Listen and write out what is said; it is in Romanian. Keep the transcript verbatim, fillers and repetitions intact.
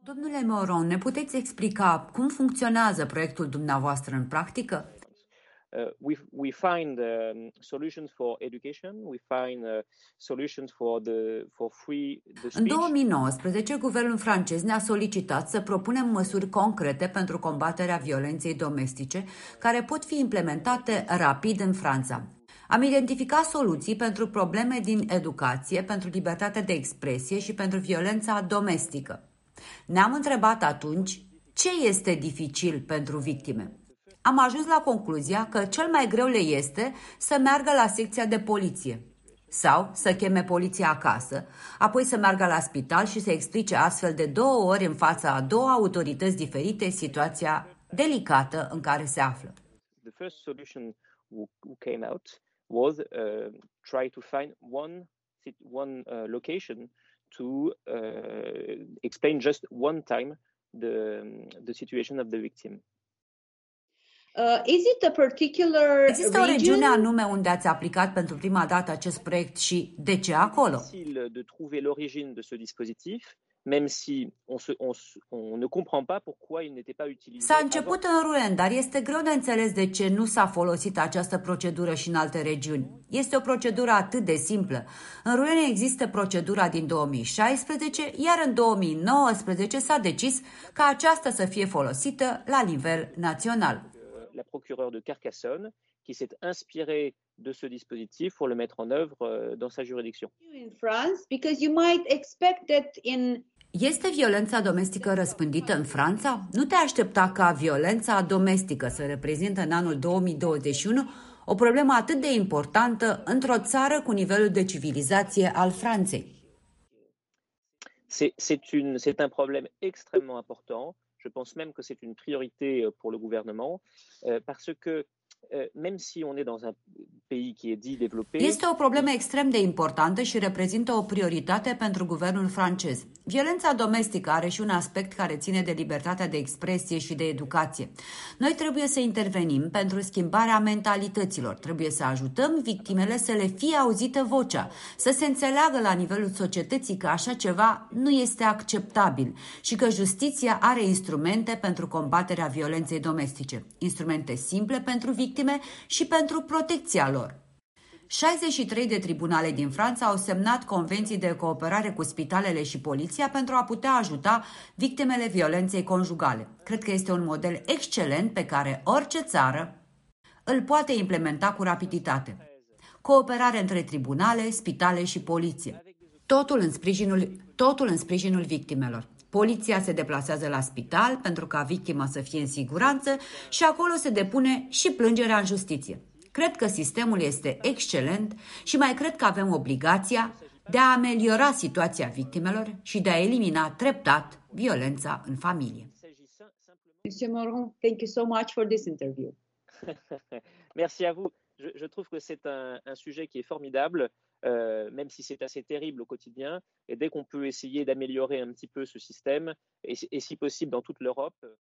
Domnule Moron, ne puteți explica cum funcționează proiectul dumneavoastră în practică? Uh, we we find um, solutions for education. We find uh, solutions for the for free the În speech. două mii nouăsprezece, guvernul francez ne-a solicitat să propunem măsuri concrete pentru combaterea violenței domestice, care pot fi implementate rapid în Franța. Am identificat soluții pentru probleme din educație, pentru libertatea de expresie și pentru violența domestică. Ne-am întrebat atunci ce este dificil pentru victime. Am ajuns la concluzia că cel mai greu le este să meargă la secția de poliție sau să cheme poliția acasă, apoi să meargă la spital și să explice astfel de două ori în fața a două autorități diferite situația delicată în care se află. The first solution who, who came out was uh, try to find one one uh, location to uh, explain just one time the the situation of the victim. Uh, is it a particular Există o region? regiune anume unde ați aplicat pentru prima dată acest proiect și de ce acolo? Difficile de trouver l'origine de ce dispositif, même si on, se, on, on ne comprend pas pourquoi il n'était pas utilisé. S-a început avant. în Rouen, dar este greu de înțeles de ce nu s-a folosit această procedură și în alte regiuni. Este o procedură atât de simplă. În Rouen există procedura din două mii șaisprezece, iar în două mii nouăsprezece s-a decis ca aceasta să fie folosită la nivel național. La procureure de Carcassonne qui s'est inspirée de ce dispositif pour le mettre en œuvre dans sa juridiction. In France, because you might expect that in Este violența domestică răspândită în Franța? Nu te aștepta ca violența domestică să reprezintă în anul două mii douăzeci și unu o problemă atât de importantă într-o țară cu nivelul de civilizație al Franței. C'est, c'est, une, c'est un problème extrêmement important. Je pense même que c'est une priorité pour le gouvernement, parce que même si on est dans un pays qui est dit développé. Este o problemă extrem de importantă și reprezintă o prioritate pentru guvernul francez. Violența domestică are și un aspect care ține de libertatea de expresie și de educație. Noi trebuie să intervenim pentru schimbarea mentalităților. Trebuie să ajutăm victimele să le fie auzită vocea, să se înțeleagă la nivelul societății că așa ceva nu este acceptabil și că justiția are instrumente pentru combaterea violenței domestice. Instrumente simple pentru victime și pentru protecția lor. șaizeci și trei de tribunale din Franța au semnat convenții de cooperare cu spitalele și poliția pentru a putea ajuta victimele violenței conjugale. Cred că este un model excelent pe care orice țară îl poate implementa cu rapiditate. Cooperare între tribunale, spitale și poliție. Totul în sprijinul, totul în sprijinul victimelor. Poliția se deplasează la spital pentru ca victima să fie în siguranță și acolo se depune și plângerea în justiție. Cred că sistemul este excelent și mai cred că avem obligația de a ameliora situația victimelor și de a elimina treptat violența în familie. Monsieur Moron, thank you so much for this interview. Merci à vous. Je, je trouve que c'est un, un sujet qui est formidable, euh, même si c'est assez terrible au quotidien. Et dès qu'on peut essayer d'améliorer un petit peu ce système, et, et si possible dans toute l'Europe.